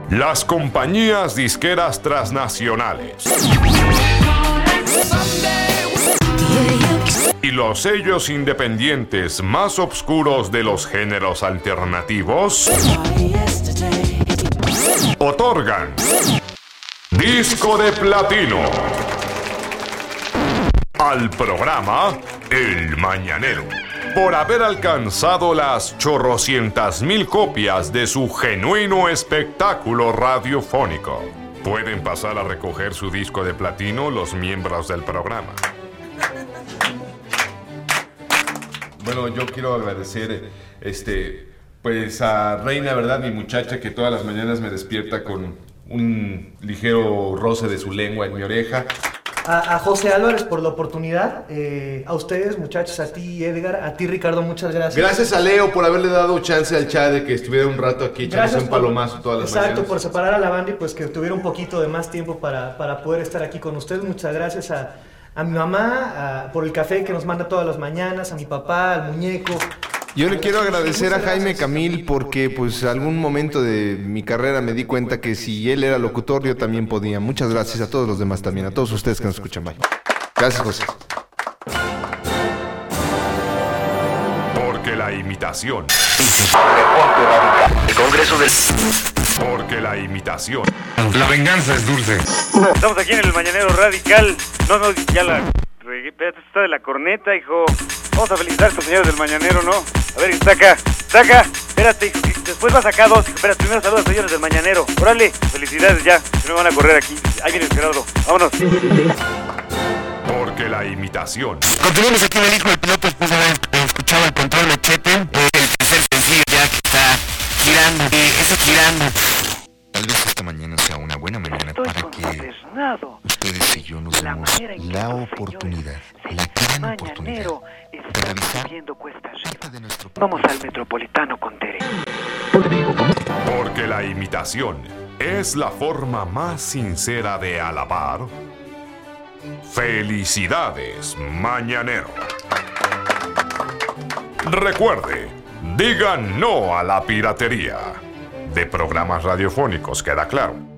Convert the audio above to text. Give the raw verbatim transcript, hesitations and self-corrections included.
Las compañías disqueras transnacionales y los sellos independientes más obscuros de los géneros alternativos otorgan disco de platino al programa El Mañanero, por haber alcanzado las chorrocientas mil copias de su genuino espectáculo radiofónico. Pueden pasar a recoger su disco de platino los miembros del programa. Bueno, yo quiero agradecer este, pues a Reina, ¿verdad? Mi muchacha, que todas las mañanas me despierta con un ligero roce de su lengua en mi oreja. A, a José Álvarez por la oportunidad, eh, a ustedes muchachos, a ti Edgar, a ti Ricardo, muchas gracias. Gracias a Leo por haberle dado chance al chat de que estuviera un rato aquí echándose un palomazo todas las exacto, mañanas. Exacto, por separar a la banda y pues que tuviera un poquito de más tiempo para, para poder estar aquí con ustedes. Muchas gracias a, a mi mamá a, por el café que nos manda todas las mañanas, a mi papá, al muñeco. Yo le quiero agradecer a Jaime Camil porque pues algún momento de mi carrera me di cuenta que si él era locutor yo también podía. Muchas gracias a todos los demás también, a todos ustedes que nos escuchan. Bye. Gracias, José. Porque la imitación. El Congreso del... Porque la imitación. La venganza es dulce. Estamos aquí en el Mañanero Radical. No, no, ya la... Espérate, está de la corneta, hijo. Vamos a felicitar a estos señores del Mañanero, ¿no? A ver, está acá, está acá. Espérate, hijo. Después vas acá dos. Espera, primero saludos a los señores del Mañanero. Órale, felicidades ya. No me van a correr aquí. Ahí viene Gerardo. Vámonos. Porque la imitación. Continuamos aquí en el Hijo del Piloto después de haber escuchado el Control Machete. Eh, el tercer sencillo ya que está girando. Eh, eso girando. Tal vez esta mañana sea una buena mañana Estoy para que ustedes y yo nos demos la oportunidad, la gran oportunidad de revisar parte de nuestro... Vamos al Metropolitano con Tere. Porque la imitación es la forma más sincera de alabar. Felicidades, Mañanero. Recuerde, diga no a la piratería. De programas radiofónicos, queda claro.